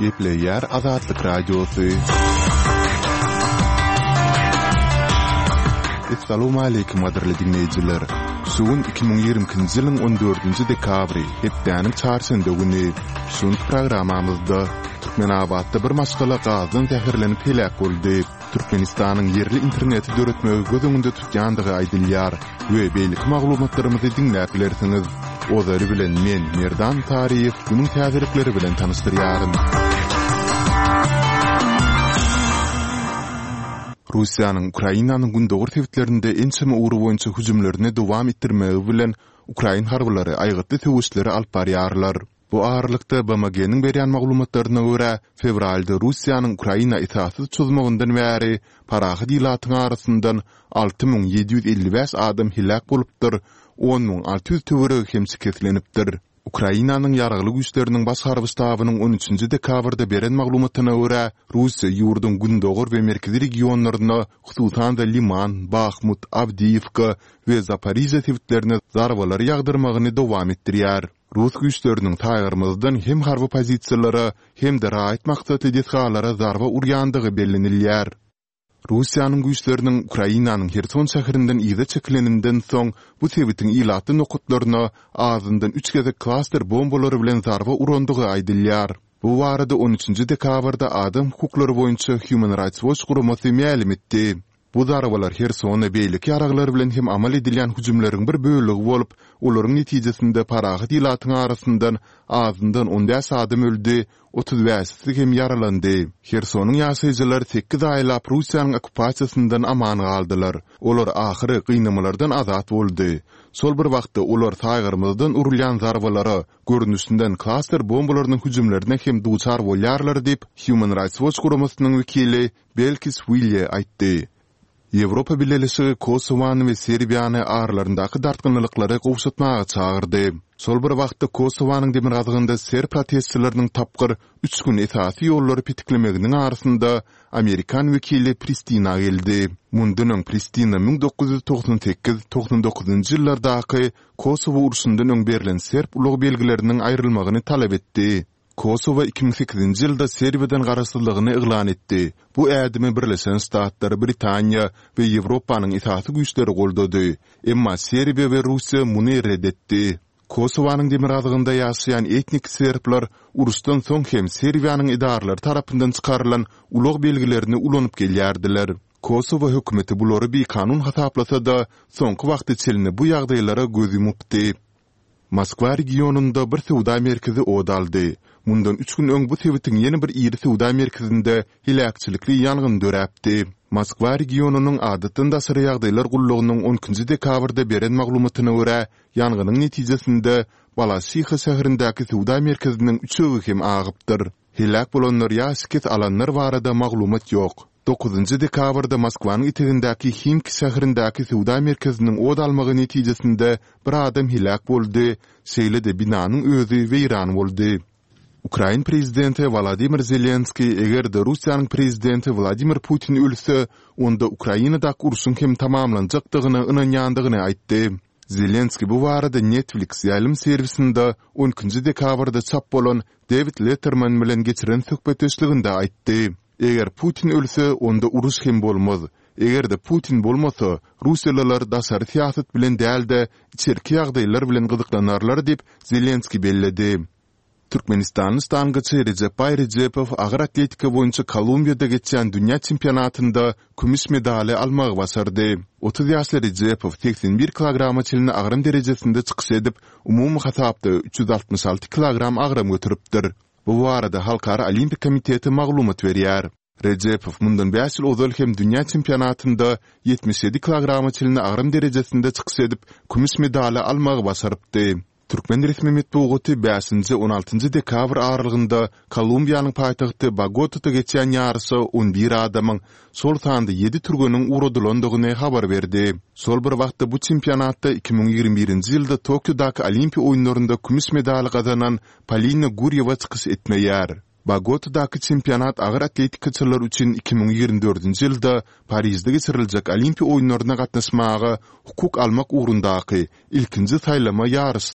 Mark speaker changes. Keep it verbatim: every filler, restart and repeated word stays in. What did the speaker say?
Speaker 1: Gepleyer Azadlık Radyosu. Assalamu alaykum qadirli dinleyijiler. Sugun iki bin ýigrimkinji ýylyň on dördünji dekabry, hepdäniň çarşamba güni şuň programamyzda Türkmenabatda bir maşgala gazyň tähirlenip helak boldy. Türkmenistanyň yerli interneti döretmegi göz öňünde tutýandygy aýdylýar we beýlik maglumatlarymyzy dinläp bilersiňiz. Ozary bilen men Merdan Tariýew günüň täzirikleri bilen tanışdyrýarym. Russiýanyň Ukrainanyň gündögür tewitlerinde ençeme uğru boýunça hüjümlerini dowam etdirmegi bilen Ukraina harbylary aýgytly töwüşleri alyp barýarlar. Bu ağırlykda B M G'niň berýän maglumatlaryna görä, fevralda Russiýanyň Ukraina itaatsyz çözmegininden bäri parahy dilatyň arasyndan alty ming ýedi ýüz elli beş adam hilak bolupdyr, on ming alty ýüz töweregi hemsi keslenipdir. Ukrainanyň ýaragly güýçleriniň baş harby stabynyň on üçünji dekabrda beren maglumatyna görä, Russiýa ýurdun gündögür we merkezi regionlaryna, hususan da Liman, Bakhmut, Avdiivka we Zaporizhia tewitlerine zarbalar ýagdyrmagyny dowam etdirýär. Rus güýçleriniň taýgarmazdan hem harby pozisiýalary hem de raýat maksatly detgalara zarba urýandygy bellenilýär. Russiýanyň güýçleriniň Ukrainanyň Herson şäherinden ýyda çekileninden soň bu tewitiň ýylaty nokutlaryna azyndan üç gezek klaster bombalary bilen zarba urandygy aýdylýar. Bu barada on üçünji dekabrda adam hukuklary boýunça Human Rights Watch guramasy ma'lum etdi. Bu zarbalar Hersona beýlik ýaraglary bilen hem amal edilýän hüjümleriň bir bölegi bolup, olaryň netijesinde parahy dilatyň arasyndan azyndan on beş adam öldi, otuz beşi hem yaralandy. Hersonyň ýaşaýjylary sekiz aýlap Russiýanyň okupasiýasyndan aman galdylar. Olar ahyry gynamalardan azat boldy. Sol bir wagtda olar taýgarmazdan urulýan zarbalary görnüşinden klaster bombalarynyň hüjümlerine hem duçar bolýarlar diýip Human Rights Watch guramasynyň wekili Belkis Williye aýtdy. Ýewropa Birleşigi Kosowany we Serbiýany aralaryndaky dartgynlyklary gowşatmaga çagyrdy. Sol bir wagtda Kosowanyň demir gazygynda ser protestçileriniň tapgyr üç gün esasy ýollary pitiklemeginiň arasynda Amerikan wekili Pristina geldi. Mundunyň Pristina ming dokuz ýüz toksan sekiz toksan dokuzynjy ýyllardaky Kosowo uruşundan öň berilen serb ulug belgileriniň aýrylmagyny talap etdi. Kosowa iki bin sekizinji ýylda Serbiýadan garaşsyzlygyny eglan etdi. Bu ädimi Birleşen Ştatlar, Britaniýa we Ýewropanyň itaatly güýçleri goldady. Emma Serbiýa we Russiýa muny reddetdi. Kosowanyň demir gazygynda ýaşaýan etnik serbler urusdan soň hem Serbiýanyň idaralary tarapyndan çykarylan ulug belgilerini ulanyp gelýärdiler. Kosowa hökümeti bulary bir kanun hasaplasa da soňky wagt içinde bu ýagdaýlara göz yumupdy. Moskwa regionunda bir sowda merkezi odaldy. Mundan üç gün öň bu tewitiň ýene bir iri sowda merkezinde hilakçylykly ýangyn döräpdi. Moskwa regionunyň adatynda syra ýagdaýlar gullugynyň on üçünji dekabrda beren maglumatyna görä, ýanganyň netijesinde Balasykha şäherindäki sowda merkeziniň üçegi hem agypdyr. Hilak bolanlar ýa alanlar barada maglumat ýok. dokuzunji dekabrda Moskwanyň itegindäki Himki şäherindäki sowda merkeziniň odalmagy netijesinde bir adam hilak boldy, şeýle de binanyň özü weýran boldy. Ukraina prezidenti Volodymyr Zelenski eger de Russiýanyň prezidenti Vladimir Putin ölse, onda Ukrainadaky uruşyň hem tamamlanjakdygyny ynanýandygyny aýtdy. Zelenski bu barada Netflix ýaýlym servisinde on üçünji dekabrda çap bolan David Letterman bilen geçiren söhbetdeşliginde aýtdy. Eger Putin ölse, onda uruş hem bolmaz. Eger de Putin bolmasa, Russiýalılar daşary siýasat bilen däl-de içerki ýagdaýlar bilen gyzyklanarlar diýip Zelenski belledi. Türkmenistanyň stangaçy Recep Bayrejepow agyr atletika boýunça Kolumbiýada geçen dünýä çempionatynda kümüş medali almagy başardy. otuz ýaşly Rejepow seksen bir kilograma çelini agrym derejesinde çykyş edip, umumy hasapda üç ýüz altmış alty kilogram agrym götüripdir. Bu arada Halkara Olimpik Komiteti maglumat berýär. Rejepow mundan beş ýyl ozal hem dünýä çempionatynda yetmiş yedi kilograma çelini agrym derejesinde çykyş edip, kümüş medali almagy başarypdy. Türkmen resmi metbuaty beşinji on altynjy dekabr aralygynda Kolumbiýanyň paýtagty Bogota'da geçen ýarysy on bir adamyň sol sanda yedi türgeniň uradylandygyny habar berdi. Sol bir wagtda bu çempionatda iki bin ýigirmi birinji ýylda Tokiodaky Olimpiýa oýunlarynda kümüş medal gazanan Polina Guryewa çykyş etmeýär. Bogota'daky çempionat agyr atletikaçylar üçin iki bin ýigirmi dördünji ýylda Parisde geçiriljek Olimpiýa oýunlaryna gatnaşmagy hukuk almak ugrundaky ilkinji saýlama ýarysy.